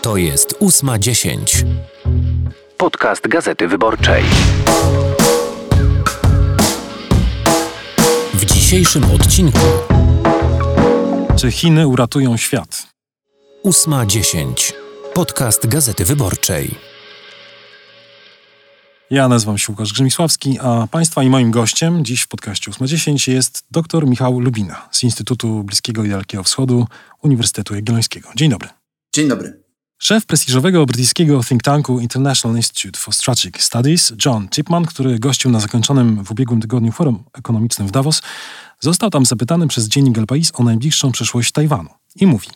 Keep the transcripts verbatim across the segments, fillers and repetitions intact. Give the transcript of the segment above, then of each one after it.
To jest ósma dziesięć. Podcast Gazety Wyborczej. W dzisiejszym odcinku. Czy Chiny uratują świat? ósma dziesięć. Podcast Gazety Wyborczej. Ja nazywam się Łukasz Grzymisławski, a Państwa i moim gościem dziś w podcaście ósma dziesięć jest dr Michał Lubina z Instytutu Bliskiego i Dalekiego Wschodu Uniwersytetu Jagiellońskiego. Dzień dobry. Dzień dobry. Szef prestiżowego brytyjskiego think tanku International Institute for Strategic Studies, John Chipman, który gościł na zakończonym w ubiegłym tygodniu forum ekonomicznym w Davos, został tam zapytany przez dziennik El País o najbliższą przyszłość Tajwanu. I mówi: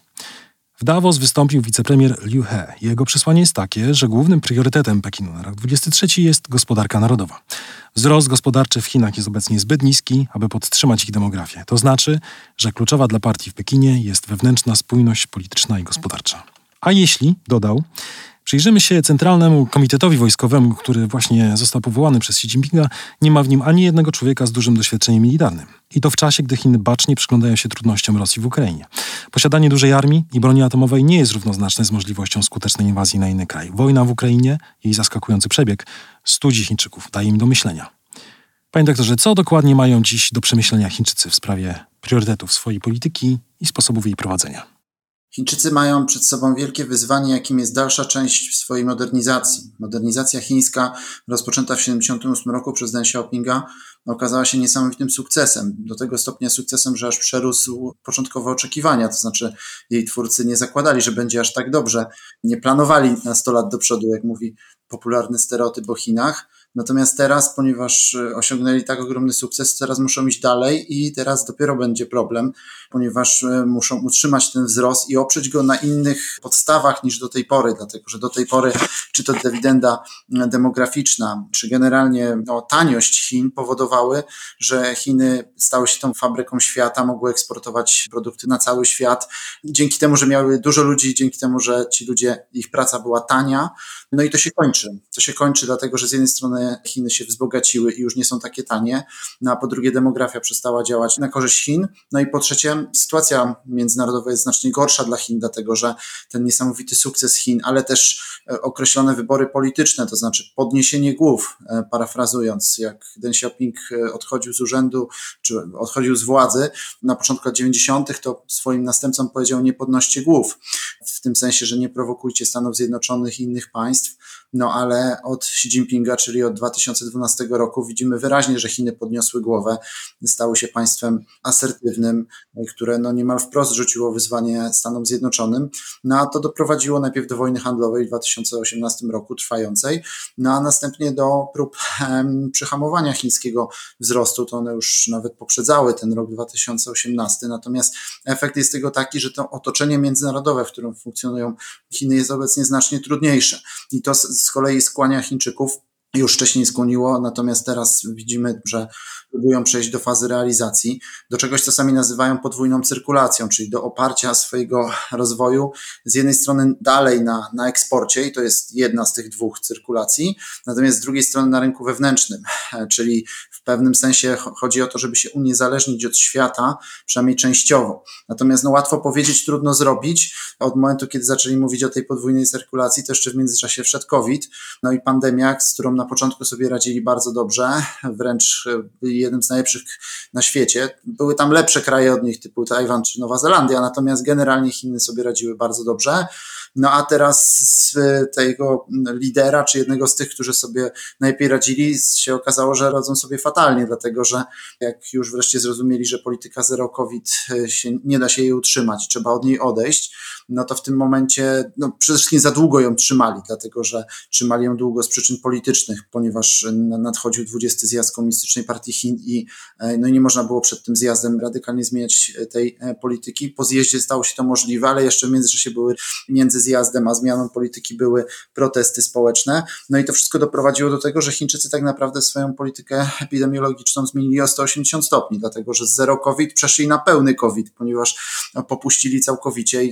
w Davos wystąpił wicepremier Liu He. Jego przesłanie jest takie, że głównym priorytetem Pekinu na rok dwudziesty trzeci jest gospodarka narodowa. Wzrost gospodarczy w Chinach jest obecnie zbyt niski, aby podtrzymać ich demografię. To znaczy, że kluczowa dla partii w Pekinie jest wewnętrzna spójność polityczna i gospodarcza. A jeśli, dodał, przyjrzymy się Centralnemu Komitetowi Wojskowemu, który właśnie został powołany przez Xi Jinpinga, nie ma w nim ani jednego człowieka z dużym doświadczeniem militarnym. I to w czasie, gdy Chiny bacznie przyglądają się trudnościom Rosji w Ukrainie. Posiadanie dużej armii i broni atomowej nie jest równoznaczne z możliwością skutecznej inwazji na inny kraj. Wojna w Ukrainie, jej zaskakujący przebieg, studzi Chińczyków, daje im do myślenia. Panie doktorze, co dokładnie mają dziś do przemyślenia Chińczycy w sprawie priorytetów swojej polityki i sposobów jej prowadzenia? Chińczycy mają przed sobą wielkie wyzwanie, jakim jest dalsza część swojej modernizacji. Modernizacja chińska, rozpoczęta w tysiąc dziewięćset siedemdziesiątym ósmym roku przez Deng Xiaopinga, okazała się niesamowitym sukcesem. Do tego stopnia sukcesem, że aż przerósł początkowe oczekiwania. To znaczy jej twórcy nie zakładali, że będzie aż tak dobrze. Nie planowali na sto lat do przodu, jak mówi popularny stereotyp o Chinach. Natomiast teraz, ponieważ osiągnęli tak ogromny sukces, teraz muszą iść dalej i teraz dopiero będzie problem, ponieważ muszą utrzymać ten wzrost i oprzeć go na innych podstawach niż do tej pory, dlatego że do tej pory czy to dywidenda demograficzna, czy generalnie no, taniość Chin powodowały, że Chiny stały się tą fabryką świata, mogły eksportować produkty na cały świat, dzięki temu, że miały dużo ludzi, dzięki temu, że ci ludzie, ich praca była tania, no i to się kończy. To się kończy dlatego, że z jednej strony Chiny się wzbogaciły i już nie są takie tanie, no a po drugie demografia przestała działać na korzyść Chin, no i po trzecie sytuacja międzynarodowa jest znacznie gorsza dla Chin, dlatego że ten niesamowity sukces Chin, ale też określone wybory polityczne, to znaczy podniesienie głów, parafrazując, jak Deng Xiaoping odchodził z urzędu, czy odchodził z władzy na początku lat dziewięćdziesiątych, to swoim następcom powiedział: nie podnoście głów, w tym sensie, że nie prowokujcie Stanów Zjednoczonych i innych państw, no ale od Xi Jinpinga, czyli od dwa tysiące dwunastego roku widzimy wyraźnie, że Chiny podniosły głowę, stały się państwem asertywnym, które no niemal wprost rzuciło wyzwanie Stanom Zjednoczonym, no a to doprowadziło najpierw do wojny handlowej w dwa tysiące osiemnastym roku trwającej, no a następnie do prób em, przyhamowania chińskiego wzrostu, to one już nawet poprzedzały ten rok dwa tysiące osiemnasty, natomiast efekt jest tego taki, że to otoczenie międzynarodowe, w którym funkcjonują Chiny, jest obecnie znacznie trudniejsze i to z kolei skłania Chińczyków, już wcześniej skłoniło, natomiast teraz widzimy, że próbują przejść do fazy realizacji, do czegoś, co sami nazywają podwójną cyrkulacją, czyli do oparcia swojego rozwoju z jednej strony dalej na, na eksporcie, i to jest jedna z tych dwóch cyrkulacji, natomiast z drugiej strony na rynku wewnętrznym, czyli w pewnym sensie chodzi o to, żeby się uniezależnić od świata, przynajmniej częściowo. Natomiast no łatwo powiedzieć, trudno zrobić. Od momentu, kiedy zaczęli mówić o tej podwójnej cyrkulacji, to jeszcze w międzyczasie wszedł COVID, no i pandemia, z którą na początku sobie radzili bardzo dobrze, wręcz byli jednym z najlepszych na świecie. Były tam lepsze kraje od nich, typu Tajwan czy Nowa Zelandia, natomiast generalnie Chiny sobie radziły bardzo dobrze. No a teraz z tego lidera, czy jednego z tych, którzy sobie najlepiej radzili, się okazało, że radzą sobie fatalnie, dlatego że jak już wreszcie zrozumieli, że polityka zero COVID się, nie da się jej utrzymać, trzeba od niej odejść, no to w tym momencie no, przede wszystkim za długo ją trzymali, dlatego że trzymali ją długo z przyczyn politycznych, ponieważ nadchodził dwudziesty zjazd Komunistycznej Partii Chin i no nie można było przed tym zjazdem radykalnie zmieniać tej polityki. Po zjeździe stało się to możliwe, ale jeszcze w międzyczasie były między zjazdem a zmianą polityki były protesty społeczne. No i to wszystko doprowadziło do tego, że Chińczycy tak naprawdę swoją politykę epidemiologiczną zmienili o sto osiemdziesiąt stopni, dlatego że z zero COVID przeszli na pełny COVID, ponieważ popuścili całkowicie i w tym momencie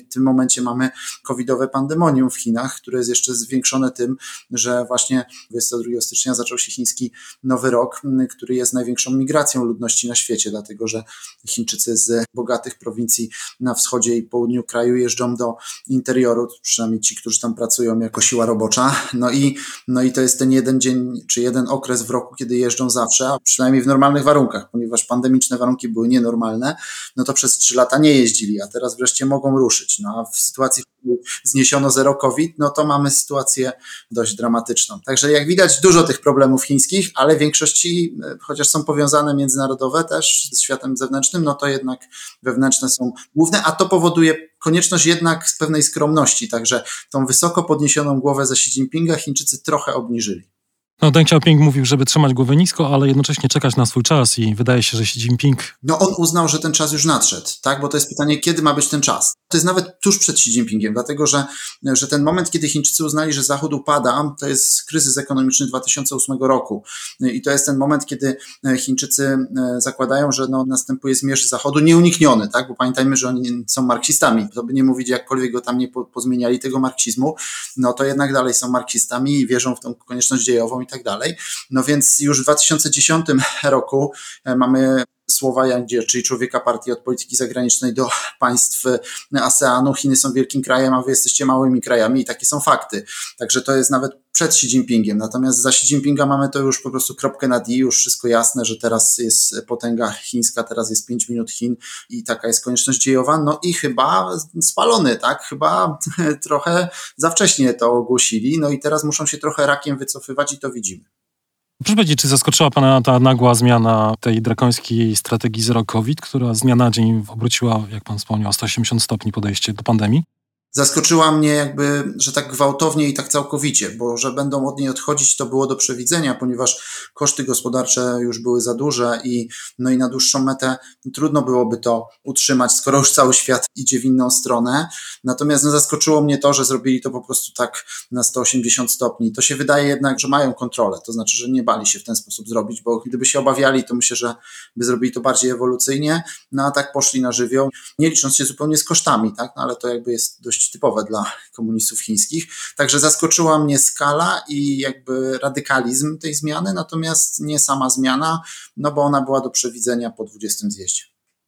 momencie mamy covidowe pandemonium w Chinach, które jest jeszcze zwiększone tym, że właśnie dwudziestego drugiego stycznia zaczął się chiński Nowy Rok, który jest największą migracją ludności na świecie, dlatego że Chińczycy z bogatych prowincji na wschodzie i południu kraju jeżdżą do interioru, przynajmniej ci, którzy tam pracują jako siła robocza. No i, no i to jest ten jeden dzień, czy jeden okres w roku, kiedy jeżdżą zawsze, a przynajmniej w normalnych warunkach, ponieważ pandemiczne warunki były nienormalne, no to przez trzy lata nie jeździli, a teraz wreszcie mogą ruszyć. No a w sytuacji, w której zniesiono zero COVID, no to mamy sytuację dość dramatyczną. Także jak widać, dużo tych problemów chińskich, ale w większości, chociaż są powiązane międzynarodowe też z światem zewnętrznym, no to jednak wewnętrzne są główne, a to powoduje konieczność jednak z pewnej skromności, także tą wysoko podniesioną głowę ze Xi Jinpinga Chińczycy trochę obniżyli. No, Deng Xiaoping mówił, żeby trzymać głowę nisko, ale jednocześnie czekać na swój czas i wydaje się, że Xi Jinping... No on uznał, że ten czas już nadszedł, tak? Bo to jest pytanie, kiedy ma być ten czas. To jest nawet tuż przed Xi Jinpingiem, dlatego że, że ten moment, kiedy Chińczycy uznali, że Zachód upada, to jest kryzys ekonomiczny dwa tysiące ósmego roku i to jest ten moment, kiedy Chińczycy zakładają, że no, następuje zmierzch Zachodu nieunikniony, tak? Bo pamiętajmy, że oni są marksistami, to by nie mówić, jakkolwiek go tam nie po, pozmieniali tego marksizmu, no to jednak dalej są marksistami i wierzą w tą konieczność dziejową i tak dalej. No więc już w dwa tysiące dziesiątym roku mamy słowa Yang Jie, czyli człowieka partii od polityki zagranicznej do państw ASEANu. Chiny są wielkim krajem, a wy jesteście małymi krajami i takie są fakty. Także to jest nawet przed Xi Jinpingiem. Natomiast za Xi Jinpinga mamy to już po prostu kropkę nad i, już wszystko jasne, że teraz jest potęga chińska, teraz jest pięć minut Chin i taka jest konieczność dziejowa. No i chyba spalony, tak? Chyba trochę za wcześnie to ogłosili. No i teraz muszą się trochę rakiem wycofywać i to widzimy. Proszę powiedzieć, czy zaskoczyła Pana ta nagła zmiana tej drakońskiej strategii zero COVID, która z dnia na dzień obróciła, jak Pan wspomniał, sto osiemdziesiąt stopni podejście do pandemii? Zaskoczyła mnie jakby, że tak gwałtownie i tak całkowicie, bo że będą od niej odchodzić, to było do przewidzenia, ponieważ koszty gospodarcze już były za duże i, no i na dłuższą metę trudno byłoby to utrzymać, skoro już cały świat idzie w inną stronę. Natomiast no, zaskoczyło mnie to, że zrobili to po prostu tak na sto osiemdziesiąt stopni. To się wydaje jednak, że mają kontrolę, to znaczy, że nie bali się w ten sposób zrobić, bo gdyby się obawiali, to myślę, że by zrobili to bardziej ewolucyjnie, no a tak poszli na żywioł, nie licząc się zupełnie z kosztami, tak, no ale to jakby jest dość typowe dla komunistów chińskich. Także zaskoczyła mnie skala i jakby radykalizm tej zmiany, natomiast nie sama zmiana, no bo ona była do przewidzenia po dwudziestym zjeździe.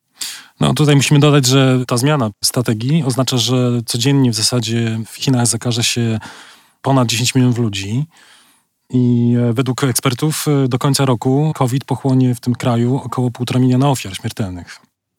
No tutaj musimy dodać, że ta zmiana strategii oznacza, że codziennie w zasadzie w Chinach zakaże się ponad dziesięć milionów ludzi i według ekspertów do końca roku COVID pochłonie w tym kraju około półtora miliona ofiar śmiertelnych.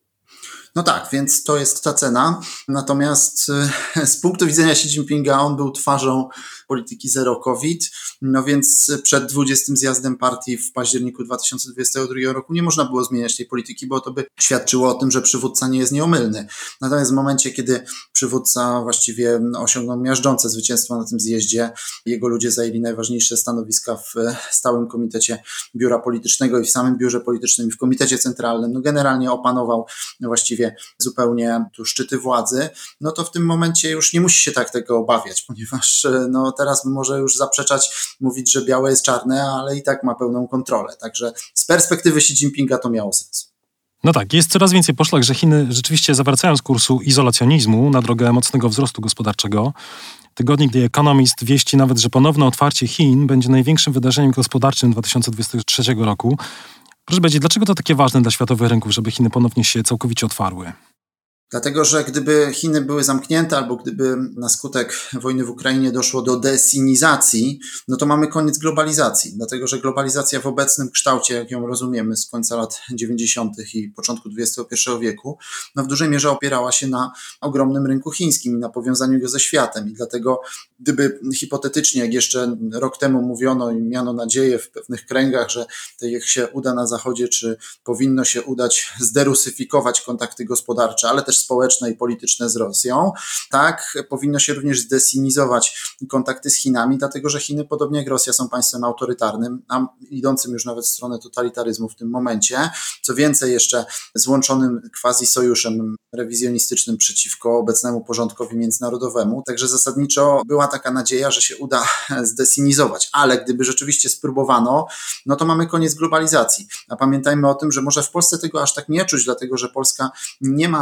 No tak, więc to jest ta cena. Natomiast z punktu widzenia Xi Jinpinga on był twarzą polityki zero COVID, no więc przed dwudziestym zjazdem partii w październiku dwa tysiące dwudziestego drugiego roku nie można było zmieniać tej polityki, bo to by świadczyło o tym, że przywódca nie jest nieomylny. Natomiast w momencie, kiedy przywódca właściwie osiągnął miażdżące zwycięstwo na tym zjeździe, jego ludzie zajęli najważniejsze stanowiska w stałym komitecie biura politycznego i w samym biurze politycznym i w komitecie centralnym, no generalnie opanował właściwie zupełnie tu szczyty władzy, no to w tym momencie już nie musi się tak tego obawiać, ponieważ no teraz może już zaprzeczać, mówić, że białe jest czarne, ale i tak ma pełną kontrolę. Także z perspektywy Xi Jinpinga to miało sens. No tak, jest coraz więcej poszlak, że Chiny rzeczywiście zawracają z kursu izolacjonizmu na drogę mocnego wzrostu gospodarczego. Tygodnik The Economist wieści nawet, że ponowne otwarcie Chin będzie największym wydarzeniem gospodarczym dwa tysiące dwudziestego trzeciego roku. Proszę powiedzieć, dlaczego to takie ważne dla światowych rynków, żeby Chiny ponownie się całkowicie otwarły? Dlatego, że gdyby Chiny były zamknięte albo gdyby na skutek wojny w Ukrainie doszło do desinizacji, no to mamy koniec globalizacji. Dlatego, że globalizacja w obecnym kształcie, jak ją rozumiemy z końca lat dziewięćdziesiątych i początku dwudziestego pierwszego wieku, no w dużej mierze opierała się na ogromnym rynku chińskim i na powiązaniu go ze światem. I dlatego, gdyby hipotetycznie, jak jeszcze rok temu mówiono i miano nadzieję w pewnych kręgach, że to jak się uda na Zachodzie, czy powinno się udać zderusyfikować kontakty gospodarcze, ale też społeczne i polityczne z Rosją, tak, powinno się również zdesinizować kontakty z Chinami, dlatego że Chiny, podobnie jak Rosja, są państwem autorytarnym, a idącym już nawet w stronę totalitaryzmu w tym momencie. Co więcej, jeszcze złączonym quasi-sojuszem rewizjonistycznym przeciwko obecnemu porządkowi międzynarodowemu. Także zasadniczo była taka nadzieja, że się uda zdesinizować, ale gdyby rzeczywiście spróbowano, no to mamy koniec globalizacji. A pamiętajmy o tym, że może w Polsce tego aż tak nie czuć, dlatego że Polska nie ma aż tylu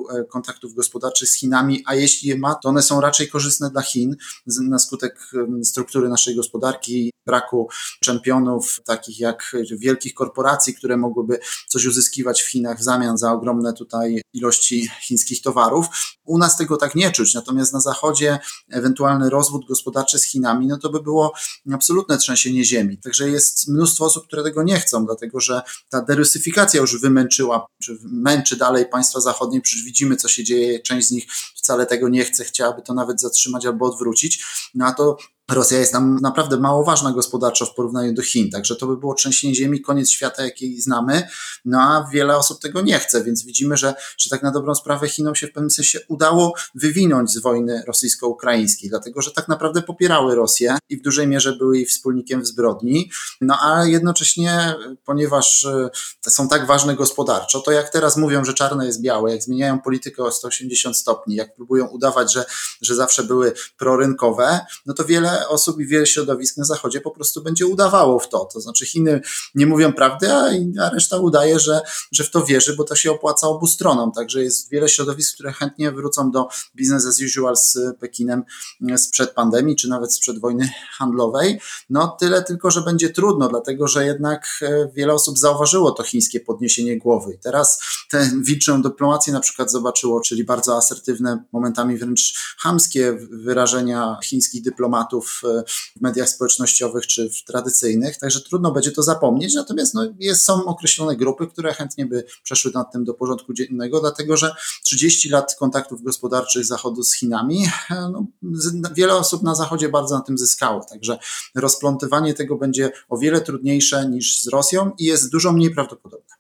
wielu kontaktów gospodarczych z Chinami, a jeśli je ma, to one są raczej korzystne dla Chin na skutek struktury naszej gospodarki, braku czempionów takich jak wielkich korporacji, które mogłyby coś uzyskiwać w Chinach w zamian za ogromne tutaj ilości chińskich towarów. U nas tego tak nie czuć, natomiast na Zachodzie ewentualny rozwód gospodarczy z Chinami, no to by było absolutne trzęsienie ziemi. Także jest mnóstwo osób, które tego nie chcą, dlatego że ta derusyfikacja już wymęczyła, czy męczy dalej państwa zachodnie, przecież widzimy, co się dzieje, część z nich wcale tego nie chce, chciałaby to nawet zatrzymać albo odwrócić, no a to Rosja jest tam naprawdę mało ważna gospodarczo w porównaniu do Chin, także to by było trzęsienie ziemi, koniec świata, jaki znamy, no a wiele osób tego nie chce, więc widzimy, że, że tak na dobrą sprawę Chinom się w pewnym sensie udało wywinąć z wojny rosyjsko-ukraińskiej, dlatego że tak naprawdę popierały Rosję i w dużej mierze były jej wspólnikiem w zbrodni, no a jednocześnie, ponieważ są tak ważne gospodarczo, to jak teraz mówią, że czarne jest białe, jak zmieniają politykę o sto osiemdziesiąt stopni, jak próbują udawać, że, że zawsze były prorynkowe, no to wiele osób i wiele środowisk na Zachodzie po prostu będzie udawało w to. To znaczy Chiny nie mówią prawdy, a, a reszta udaje, że, że w to wierzy, bo to się opłaca obu stronom. Także jest wiele środowisk, które chętnie wrócą do business as usual z Pekinem sprzed pandemii, czy nawet sprzed wojny handlowej. No tyle tylko, że będzie trudno, dlatego że jednak wiele osób zauważyło to chińskie podniesienie głowy. I teraz tę wilczą dyplomację na przykład zobaczyło, czyli bardzo asertywne, momentami wręcz chamskie wyrażenia chińskich dyplomatów w mediach społecznościowych czy w tradycyjnych, także trudno będzie to zapomnieć, natomiast no, jest, są określone grupy, które chętnie by przeszły nad tym do porządku dziennego, dlatego że trzydzieści lat kontaktów gospodarczych Zachodu z Chinami, no, wiele osób na Zachodzie bardzo na tym zyskało, także rozplątywanie tego będzie o wiele trudniejsze niż z Rosją i jest dużo mniej prawdopodobne.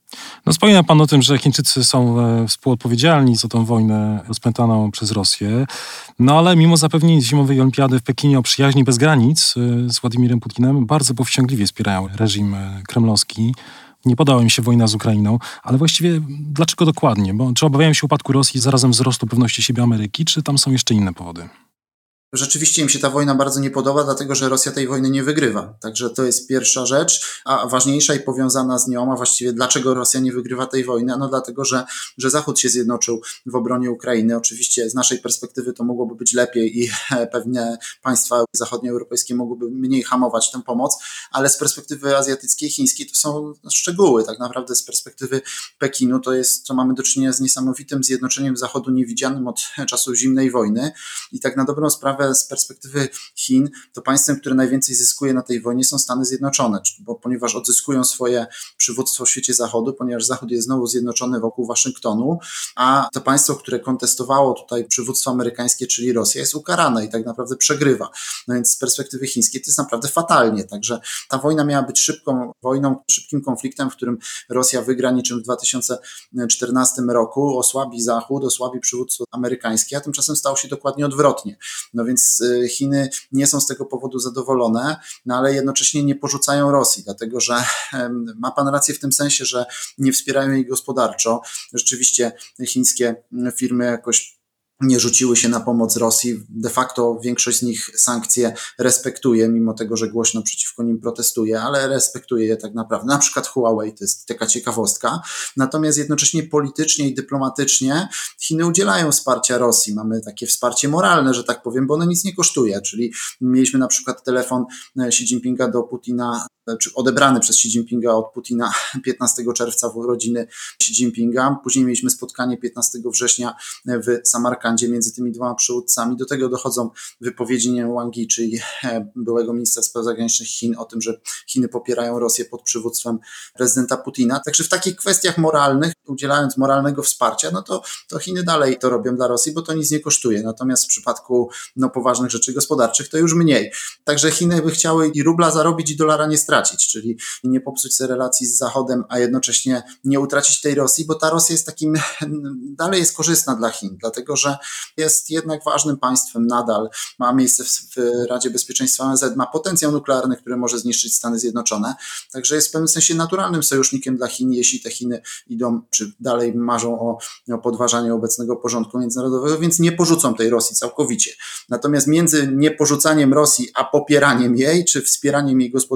No wspomina pan o tym, że Chińczycy są współodpowiedzialni za tą wojnę rozpętaną przez Rosję, no ale mimo zapewnień zimowej olimpiady w Pekinie o przyjaźni bez granic z Władimirem Putinem bardzo powściągliwie wspierają reżim kremlowski. Nie podała im się wojna z Ukrainą, ale właściwie dlaczego dokładnie? Bo czy obawiają się upadku Rosji zarazem wzrostu pewności siebie Ameryki, czy tam są jeszcze inne powody? Rzeczywiście im się ta wojna bardzo nie podoba, dlatego że Rosja tej wojny nie wygrywa. Także to jest pierwsza rzecz, a ważniejsza i powiązana z nią, a właściwie dlaczego Rosja nie wygrywa tej wojny? No dlatego, że, że Zachód się zjednoczył w obronie Ukrainy. Oczywiście z naszej perspektywy to mogłoby być lepiej i pewnie państwa zachodnioeuropejskie mogłyby mniej hamować tę pomoc, ale z perspektywy azjatyckiej, chińskiej to są szczegóły. Tak naprawdę z perspektywy Pekinu to jest, to mamy do czynienia z niesamowitym zjednoczeniem Zachodu niewidzianym od czasów zimnej wojny i tak na dobrą sprawę z perspektywy Chin, to państwem, które najwięcej zyskuje na tej wojnie są Stany Zjednoczone, bo ponieważ odzyskują swoje przywództwo w świecie Zachodu, ponieważ Zachód jest znowu zjednoczony wokół Waszyngtonu, a to państwo, które kontestowało tutaj przywództwo amerykańskie, czyli Rosja, jest ukarane i tak naprawdę przegrywa. No więc z perspektywy chińskiej to jest naprawdę fatalnie, także ta wojna miała być szybką wojną, szybkim konfliktem, w którym Rosja wygra niczym w dwa tysiące czternastym roku, osłabi Zachód, osłabi przywództwo amerykańskie, a tymczasem stało się dokładnie odwrotnie. No więc Chiny nie są z tego powodu zadowolone, no ale jednocześnie nie porzucają Rosji, dlatego że ma pan rację w tym sensie, że nie wspierają jej gospodarczo. Rzeczywiście chińskie firmy jakoś nie rzuciły się na pomoc Rosji. De facto większość z nich sankcje respektuje, mimo tego, że głośno przeciwko nim protestuje, ale respektuje je tak naprawdę. Na przykład Huawei, to jest taka ciekawostka. Natomiast jednocześnie politycznie i dyplomatycznie Chiny udzielają wsparcia Rosji. Mamy takie wsparcie moralne, że tak powiem, bo ono nic nie kosztuje. Czyli mieliśmy na przykład telefon Xi Jinpinga do Putina, czy odebrany przez Xi Jinpinga od Putina piętnastego czerwca w urodziny Xi Jinpinga. Później mieliśmy spotkanie piętnastego września w Samarkandzie między tymi dwoma przywódcami. Do tego dochodzą wypowiedzi Wang Yi, czyli byłego ministra spraw zagranicznych Chin, o tym, że Chiny popierają Rosję pod przywództwem prezydenta Putina. Także w takich kwestiach moralnych, udzielając moralnego wsparcia, no to, to Chiny dalej to robią dla Rosji, bo to nic nie kosztuje. Natomiast w przypadku no, poważnych rzeczy gospodarczych to już mniej. Także Chiny by chciały i rubla zarobić, i dolara nie stracić, czyli nie popsuć sobie relacji z Zachodem, a jednocześnie nie utracić tej Rosji, bo ta Rosja jest takim, dalej jest korzystna dla Chin, dlatego że jest jednak ważnym państwem nadal, ma miejsce w, w Radzie Bezpieczeństwa O N Z, ma potencjał nuklearny, który może zniszczyć Stany Zjednoczone, także jest w pewnym sensie naturalnym sojusznikiem dla Chin, jeśli te Chiny idą, czy dalej marzą o, o podważaniu obecnego porządku międzynarodowego, więc nie porzucą tej Rosji całkowicie. Natomiast między nieporzucaniem Rosji, a popieraniem jej, czy wspieraniem jej gospodarczo,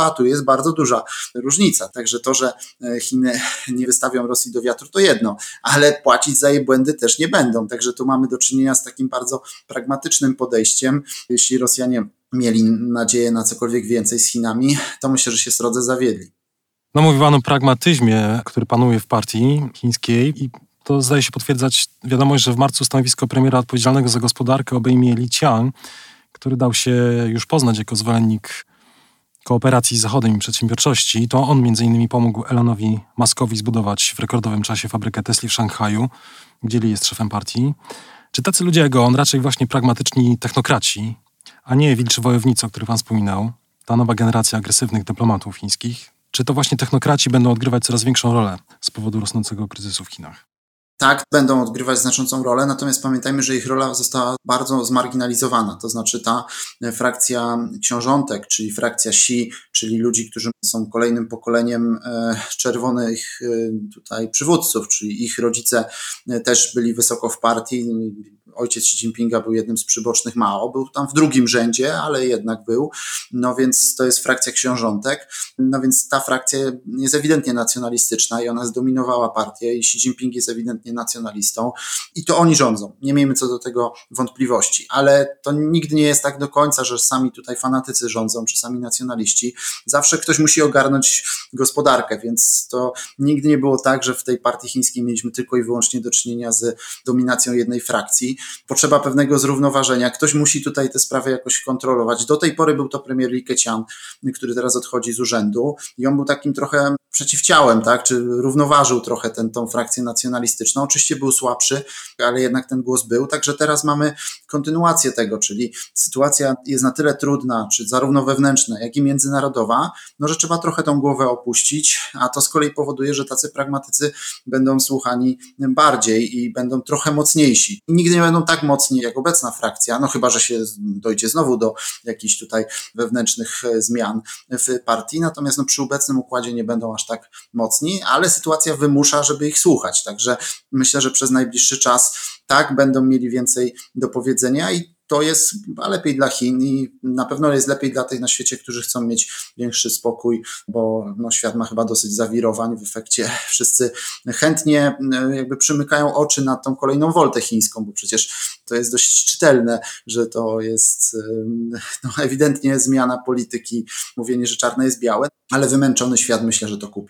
a tu jest bardzo duża różnica. Także to, że Chiny nie wystawią Rosji do wiatru, to jedno, ale płacić za jej błędy też nie będą. Także tu mamy do czynienia z takim bardzo pragmatycznym podejściem. Jeśli Rosjanie mieli nadzieję na cokolwiek więcej z Chinami, to myślę, że się srodze zawiedli. No mówi pan o pragmatyzmie, który panuje w partii chińskiej i to zdaje się potwierdzać wiadomość, że w marcu stanowisko premiera odpowiedzialnego za gospodarkę obejmie Li Qiang, który dał się już poznać jako zwolennik kooperacji z Zachodem i przedsiębiorczości. To on między innymi pomógł Elonowi Muskowi zbudować w rekordowym czasie fabrykę Tesli w Szanghaju, gdzie Li jest szefem partii. Czy tacy ludzie jak on, raczej właśnie pragmatyczni technokraci, a nie wilczy wojownicy, o których pan wspominał, ta nowa generacja agresywnych dyplomatów chińskich, czy to właśnie technokraci będą odgrywać coraz większą rolę z powodu rosnącego kryzysu w Chinach? Tak, będą odgrywać znaczącą rolę, natomiast pamiętajmy, że ich rola została bardzo zmarginalizowana. To znaczy ta frakcja książątek, czyli frakcja Xi, czyli ludzi, którzy są kolejnym pokoleniem czerwonych tutaj przywódców, czyli ich rodzice też byli wysoko w partii. Ojciec Xi Jinpinga był jednym z przybocznych Mao, był tam w drugim rzędzie, ale jednak był. No więc to jest frakcja książątek. No więc ta frakcja jest ewidentnie nacjonalistyczna i ona zdominowała partię i Xi Jinping jest ewidentnie nacjonalistą i to oni rządzą. Nie miejmy co do tego wątpliwości, ale to nigdy nie jest tak do końca, że sami tutaj fanatycy rządzą, czy sami nacjonaliści. Zawsze ktoś musi ogarnąć gospodarkę, więc to nigdy nie było tak, że w tej partii chińskiej mieliśmy tylko i wyłącznie do czynienia z dominacją jednej frakcji. Potrzeba pewnego zrównoważenia. Ktoś musi tutaj te sprawy jakoś kontrolować. Do tej pory był to premier Li Keqiang, który teraz odchodzi z urzędu i on był takim trochę przeciwciałem, tak, czy równoważył trochę tę tą frakcję nacjonalistyczną. Oczywiście był słabszy, ale jednak ten głos był. Także teraz mamy kontynuację tego, czyli sytuacja jest na tyle trudna, czy zarówno wewnętrzna, jak i międzynarodowa, no, że trzeba trochę tą głowę opuścić, a to z kolei powoduje, że tacy pragmatycy będą słuchani bardziej i będą trochę mocniejsi. I nigdy nie będą tak mocni jak obecna frakcja, no chyba że się dojdzie znowu do jakichś tutaj wewnętrznych zmian w partii, natomiast no, przy obecnym układzie nie będą aż tak mocni, ale sytuacja wymusza, żeby ich słuchać, także myślę, że przez najbliższy czas tak będą mieli więcej do powiedzenia i to jest lepiej dla Chin i na pewno jest lepiej dla tych na świecie, którzy chcą mieć większy spokój, bo no, świat ma chyba dosyć zawirowań. W efekcie wszyscy chętnie jakby przymykają oczy na tą kolejną woltę chińską, bo przecież to jest dość czytelne, że to jest no, ewidentnie zmiana polityki, mówienie, że czarne jest białe, ale wymęczony świat myślę, że to kupi.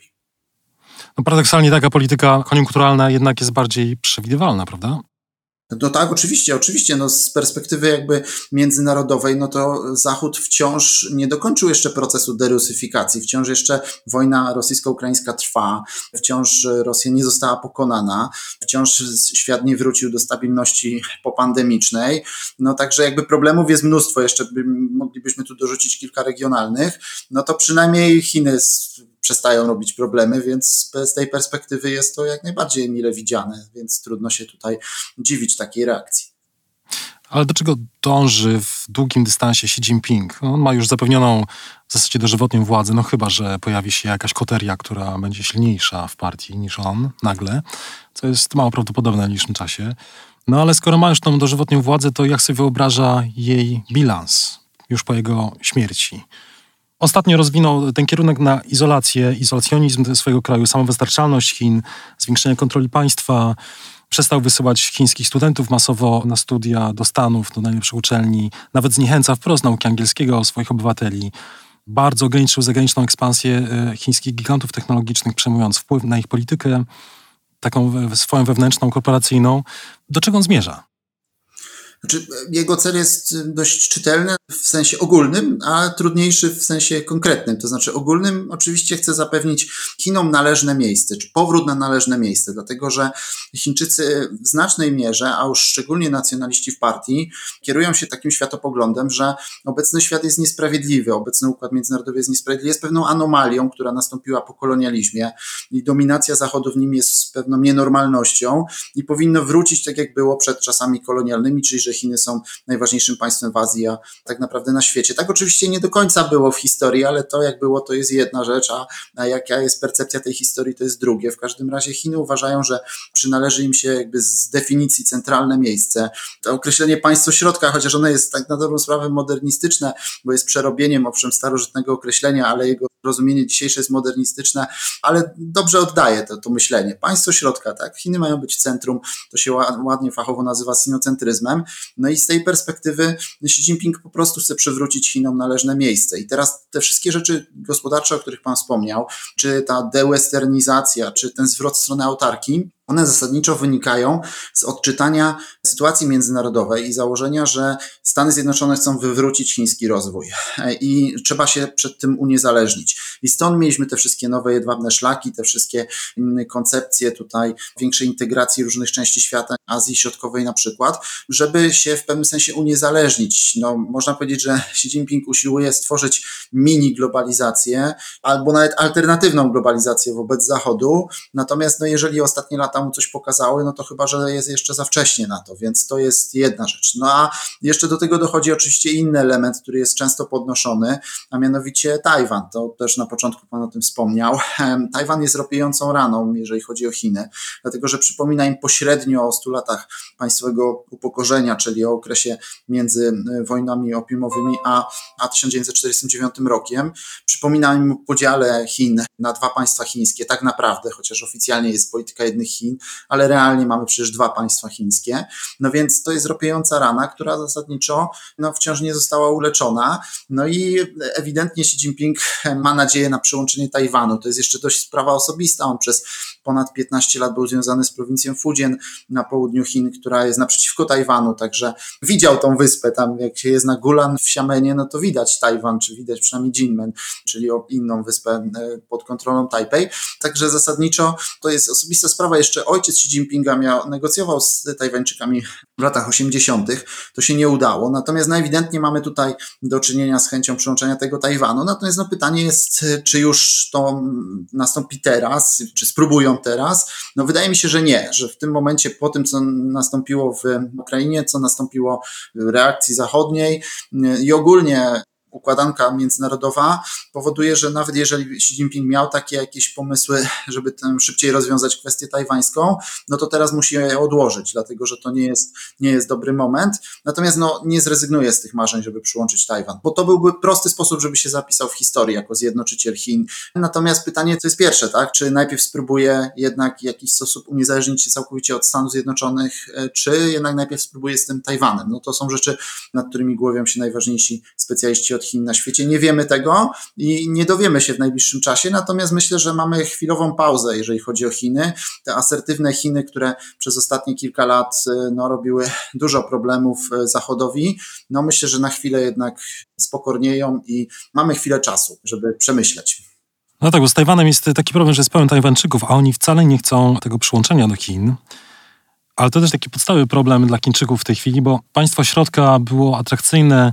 No paradoksalnie taka polityka koniunkturalna jednak jest bardziej przewidywalna, prawda? No tak, oczywiście, oczywiście, no z perspektywy jakby międzynarodowej, no to Zachód wciąż nie dokończył jeszcze procesu derusyfikacji, wciąż jeszcze wojna rosyjsko-ukraińska trwa, wciąż Rosja nie została pokonana, wciąż świat nie wrócił do stabilności popandemicznej, no także jakby problemów jest mnóstwo, jeszcze moglibyśmy tu dorzucić kilka regionalnych, no to przynajmniej Chiny przestają robić problemy, więc z tej perspektywy jest to jak najbardziej mile widziane, więc trudno się tutaj dziwić takiej reakcji. Ale do czego dąży w długim dystansie Xi Jinping? On ma już zapewnioną w zasadzie dożywotnią władzę, no chyba że pojawi się jakaś koteria, która będzie silniejsza w partii niż on nagle, co jest mało prawdopodobne w najbliższym czasie. No ale skoro ma już tą dożywotnią władzę, to jak sobie wyobraża jej bilans już po jego śmierci? Ostatnio rozwinął ten kierunek na izolację, izolacjonizm swojego kraju, samowystarczalność Chin, zwiększenie kontroli państwa. Przestał wysyłać chińskich studentów masowo na studia do Stanów, do najlepszych uczelni. Nawet zniechęca wprost nauki angielskiego swoich obywateli. Bardzo ograniczył zagraniczną ekspansję chińskich gigantów technologicznych, przejmując wpływ na ich politykę, taką swoją wewnętrzną, korporacyjną. Do czego on zmierza? Znaczy, jego cel jest dość czytelny w sensie ogólnym, a trudniejszy w sensie konkretnym. To znaczy ogólnym oczywiście chce zapewnić Chinom należne miejsce, czy powrót na należne miejsce, dlatego że Chińczycy w znacznej mierze, a już szczególnie nacjonaliści w partii, kierują się takim światopoglądem, że obecny świat jest niesprawiedliwy, obecny układ międzynarodowy jest niesprawiedliwy, jest pewną anomalią, która nastąpiła po kolonializmie i dominacja Zachodu w nim jest pewną nienormalnością i powinno wrócić tak jak było przed czasami kolonialnymi, czyli że Chiny są najważniejszym państwem w Azji, a tak naprawdę na świecie. Tak oczywiście nie do końca było w historii, ale to jak było, to jest jedna rzecz, a, a jaka jest percepcja tej historii, to jest drugie. W każdym razie Chiny uważają, że przynależy im się jakby z definicji centralne miejsce. To określenie państwo środka, chociaż ono jest tak na dobrą sprawę modernistyczne, bo jest przerobieniem owszem starożytnego określenia, ale jego rozumienie dzisiejsze jest modernistyczne, ale dobrze oddaje to, to myślenie. Państwo środka, tak? Chiny mają być centrum, to się ładnie fachowo nazywa sinocentryzmem. No i z tej perspektywy Xi Jinping po prostu chce przywrócić Chinom należne miejsce. I teraz te wszystkie rzeczy gospodarcze, o których pan wspomniał, czy ta dewesternizacja, czy ten zwrot w stronę autarkii, one zasadniczo wynikają z odczytania sytuacji międzynarodowej i założenia, że Stany Zjednoczone chcą wywrócić chiński rozwój i trzeba się przed tym uniezależnić. I stąd mieliśmy te wszystkie nowe jedwabne szlaki, te wszystkie koncepcje tutaj większej integracji różnych części świata, Azji Środkowej na przykład, żeby się w pewnym sensie uniezależnić. No, można powiedzieć, że Xi Jinping usiłuje stworzyć mini globalizację albo nawet alternatywną globalizację wobec Zachodu. Natomiast no, jeżeli ostatnie lata mu coś pokazały, no to chyba, że jest jeszcze za wcześnie na to, więc to jest jedna rzecz. No a jeszcze do tego dochodzi oczywiście inny element, który jest często podnoszony, a mianowicie Tajwan. To też na początku pan o tym wspomniał. Tajwan jest ropiejącą raną, jeżeli chodzi o Chiny, dlatego że przypomina im pośrednio o stu latach państwowego upokorzenia, czyli o okresie między wojnami opiumowymi a, a tysiąc dziewięćset czterdziestym dziewiątym rokiem. Przypomina im o podziale Chin na dwa państwa chińskie, tak naprawdę, chociaż oficjalnie jest polityka jednych Chin, ale realnie mamy przecież dwa państwa chińskie. No więc to jest ropiejąca rana, która zasadniczo no, wciąż nie została uleczona. No i ewidentnie Xi Jinping ma nadzieję na przyłączenie Tajwanu. To jest jeszcze dość sprawa osobista. On przez ponad piętnaście lat był związany z prowincją Fujian na południu Chin, która jest naprzeciwko Tajwanu, także widział tą wyspę. Tam jak się jest na Gulan w Xiamenie, no to widać Tajwan, czy widać przynajmniej Jinmen, czyli inną wyspę pod kontrolą Tajpej. Także zasadniczo to jest osobista sprawa. Jeszcze ojciec Xi Jinpinga miał, negocjował z Tajwańczykami w latach osiemdziesiątych. To się nie udało. Natomiast najewidentniej mamy tutaj do czynienia z chęcią przyłączenia tego Tajwanu. Natomiast no, pytanie jest, czy już to nastąpi teraz, czy spróbują teraz. No wydaje mi się, że nie, że w tym momencie po tym, co nastąpiło w Ukrainie, co nastąpiło w reakcji zachodniej i ogólnie układanka międzynarodowa powoduje, że nawet jeżeli Xi Jinping miał takie jakieś pomysły, żeby tam szybciej rozwiązać kwestię tajwańską, no to teraz musi je odłożyć, dlatego że to nie jest, nie jest dobry moment. Natomiast no, nie zrezygnuje z tych marzeń, żeby przyłączyć Tajwan, bo to byłby prosty sposób, żeby się zapisał w historii jako zjednoczyciel Chin. Natomiast pytanie, co jest pierwsze, tak? Czy najpierw spróbuje jednak w jakiś sposób uniezależnić się całkowicie od Stanów Zjednoczonych, czy jednak najpierw spróbuje z tym Tajwanem? No to są rzeczy, nad którymi głowią się najważniejsi specjaliści od Chin na świecie. Nie wiemy tego i nie dowiemy się w najbliższym czasie, natomiast myślę, że mamy chwilową pauzę, jeżeli chodzi o Chiny. Te asertywne Chiny, które przez ostatnie kilka lat no, robiły dużo problemów Zachodowi, no myślę, że na chwilę jednak spokornieją i mamy chwilę czasu, żeby przemyśleć. No tak, bo z Tajwanem jest taki problem, że jest pełen Tajwańczyków, a oni wcale nie chcą tego przyłączenia do Chin. Ale to też taki podstawowy problem dla Chińczyków w tej chwili, bo państwo środka było atrakcyjne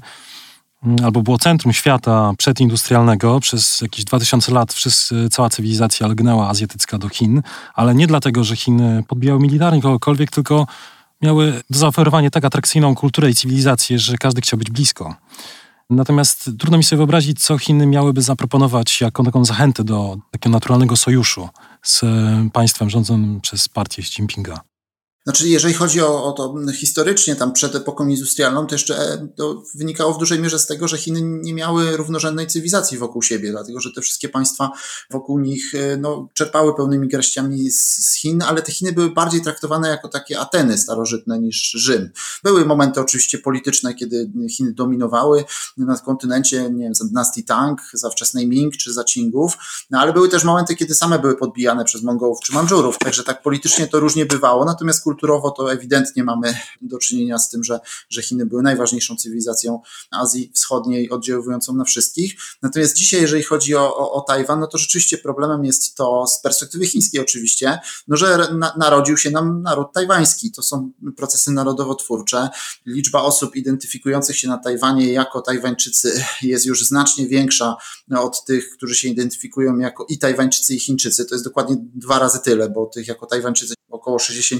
albo było centrum świata przedindustrialnego. Przez jakieś dwa tysiące lat wszyscy, cała cywilizacja lgnęła azjatycka do Chin, ale nie dlatego, że Chiny podbijały militarnie kogokolwiek, tylko miały do zaoferowania tak atrakcyjną kulturę i cywilizację, że każdy chciał być blisko. Natomiast trudno mi sobie wyobrazić, co Chiny miałyby zaproponować jako taką zachętę do takiego naturalnego sojuszu z państwem rządzonym przez partię Xi Jinpinga. Znaczy, jeżeli chodzi o, o to historycznie, tam przed epoką industrialną, to jeszcze to wynikało w dużej mierze z tego, że Chiny nie miały równorzędnej cywilizacji wokół siebie, dlatego że te wszystkie państwa wokół nich no, czerpały pełnymi garściami z, z Chin, ale te Chiny były bardziej traktowane jako takie Ateny starożytne niż Rzym. Były momenty oczywiście polityczne, kiedy Chiny dominowały na kontynencie, nie wiem, za dynastii Tang, za wczesnej Ming czy za Qingów, no, ale były też momenty, kiedy same były podbijane przez Mongołów czy Mandżurów, także tak politycznie to różnie bywało, natomiast kulturowo to ewidentnie mamy do czynienia z tym, że, że Chiny były najważniejszą cywilizacją Azji Wschodniej, oddziaływującą na wszystkich. Natomiast dzisiaj, jeżeli chodzi o, o, o Tajwan, no to rzeczywiście problemem jest to, z perspektywy chińskiej oczywiście, no, że na, narodził się nam naród tajwański. To są procesy narodowo-twórcze. Liczba osób identyfikujących się na Tajwanie jako Tajwańczycy jest już znacznie większa od tych, którzy się identyfikują jako i Tajwańczycy, i Chińczycy. To jest dokładnie dwa razy tyle, bo tych jako Tajwańczycy około sześćdziesiąt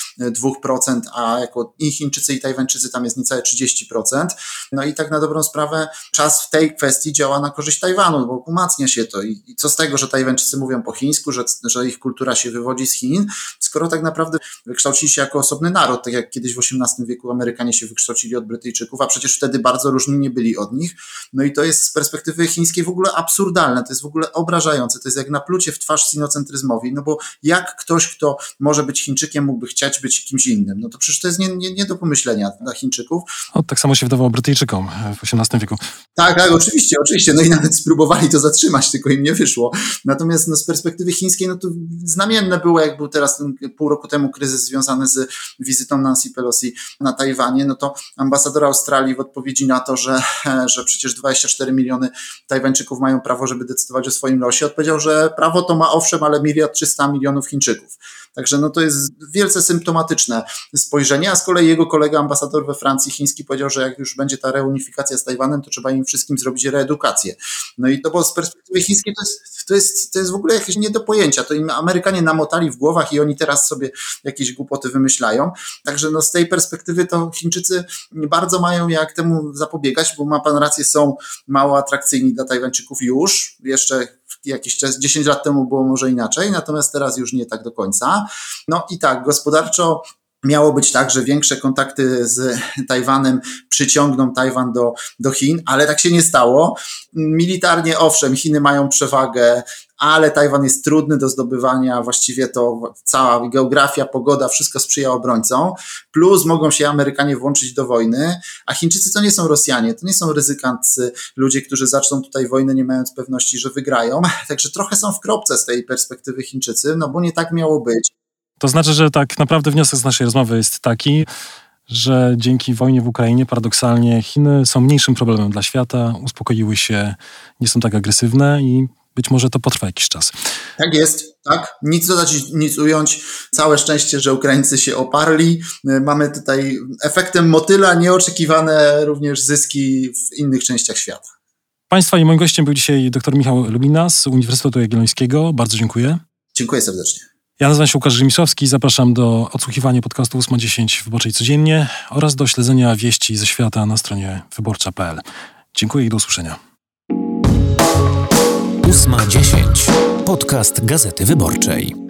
dwa procent, a jako i Chińczycy i Tajwańczycy tam jest niecałe trzydzieści procent. No i tak na dobrą sprawę czas w tej kwestii działa na korzyść Tajwanu, bo umacnia się to. I, i co z tego, że Tajwańczycy mówią po chińsku, że, że ich kultura się wywodzi z Chin, skoro tak naprawdę wykształcili się jako osobny naród, tak jak kiedyś w osiemnastym wieku Amerykanie się wykształcili od Brytyjczyków, a przecież wtedy bardzo różni nie byli od nich. No i to jest z perspektywy chińskiej w ogóle absurdalne, to jest w ogóle obrażające, to jest jak naplucie w twarz sinocentryzmowij, no bo jak ktoś, kto może być Chińczykiem, mógłby chcieć być kimś innym? No to przecież to jest nie, nie, nie do pomyślenia dla Chińczyków. O, tak samo się wydawało Brytyjczykom w osiemnastym wieku. Tak, tak, oczywiście, oczywiście, no i nawet spróbowali to zatrzymać, tylko im nie wyszło. Natomiast no, z perspektywy chińskiej, no to znamienne było, jak był teraz pół roku temu kryzys związany z wizytą Nancy Pelosi na Tajwanie, no to ambasador Australii w odpowiedzi na to, że, że przecież dwadzieścia cztery miliony Tajwańczyków mają prawo, żeby decydować o swoim losie, odpowiedział, że prawo to ma owszem, ale miliard trzysta milionów Chińczyków. Także no to jest wielce symptomatyczne spojrzenie, a z kolei jego kolega ambasador we Francji chiński powiedział, że jak już będzie ta reunifikacja z Tajwanem, to trzeba im wszystkim zrobić reedukację. No i to bo z perspektywy chińskiej to jest, to jest, to jest w ogóle jakieś nie do pojęcia. To im Amerykanie namotali w głowach i oni teraz sobie jakieś głupoty wymyślają. Także no z tej perspektywy to Chińczycy nie bardzo mają jak temu zapobiegać, bo ma pan rację, są mało atrakcyjni dla Tajwańczyków już. Jeszcze jakiś czas, dziesięć lat temu było może inaczej, natomiast teraz już nie tak do końca. No i tak, gospodarczo miało być tak, że większe kontakty z Tajwanem przyciągną Tajwan do, do Chin, ale tak się nie stało. Militarnie owszem, Chiny mają przewagę, ale Tajwan jest trudny do zdobywania, właściwie to cała geografia, pogoda, wszystko sprzyja obrońcom, plus mogą się Amerykanie włączyć do wojny, a Chińczycy to nie są Rosjanie, to nie są ryzykancy, ludzie, którzy zaczną tutaj wojnę nie mając pewności, że wygrają, także trochę są w kropce z tej perspektywy Chińczycy, no bo nie tak miało być. To znaczy, że tak naprawdę wniosek z naszej rozmowy jest taki, że dzięki wojnie w Ukrainie paradoksalnie Chiny są mniejszym problemem dla świata, uspokoiły się, nie są tak agresywne i być może to potrwa jakiś czas. Tak jest, tak. Nic dodać, nic ująć. Całe szczęście, że Ukraińcy się oparli. Mamy tutaj efektem motyla nieoczekiwane również zyski w innych częściach świata. Państwa i moim gościem był dzisiaj dr Michał Lubina z Uniwersytetu Jagiellońskiego. Bardzo dziękuję. Dziękuję serdecznie. Ja nazywam się Łukasz Rzymisowski, zapraszam do odsłuchiwania podcastu ósma dziesięć Wyborczej codziennie oraz do śledzenia wieści ze świata na stronie wyborcza kropka p l. Dziękuję i do usłyszenia. ósma dziesięć. Podcast Gazety Wyborczej.